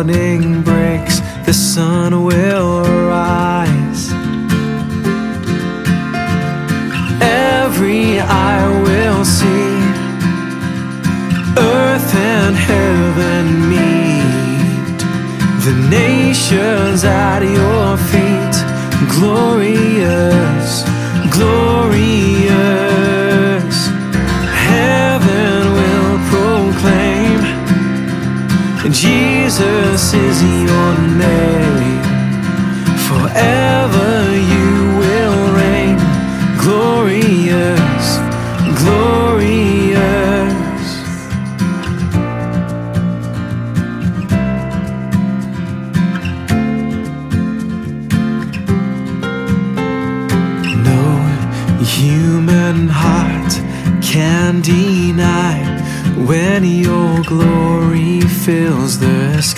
morning breaks, the sun will rise. Every eye will see, earth and heaven meet, the nations at your feet. Glorious, glorious, heaven will proclaim, Jesus is your name. Forever you will reign. Glorious, glorious. No human heart can deny when your glory fills the sky.